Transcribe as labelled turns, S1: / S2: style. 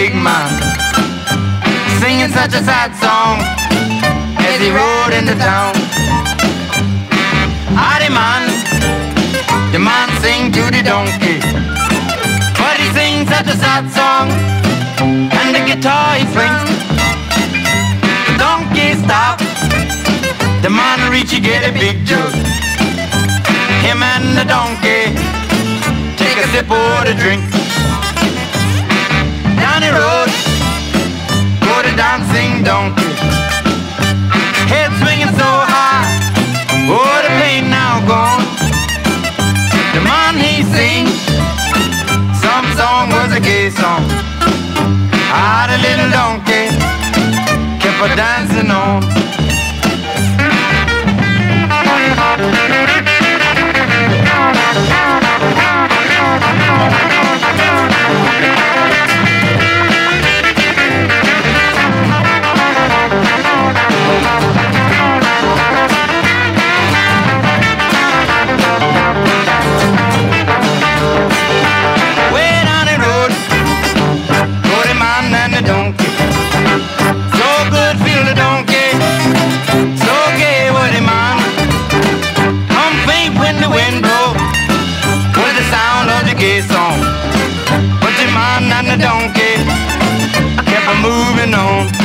S1: big man, singing such a sad song as he rode into town. The man sing to the donkey, but he sings such a sad song, and the guitar he flings. The donkey stop, the man reach, he get a big jug. Him and the donkey take a sip of the drink. Down the road go the dancing donkey, head swinging so high, oh the pain now gone. The man he sings some song was a gay song. Ah, the little donkey kept a dancing on. Song, but the man and the donkey kept moving on.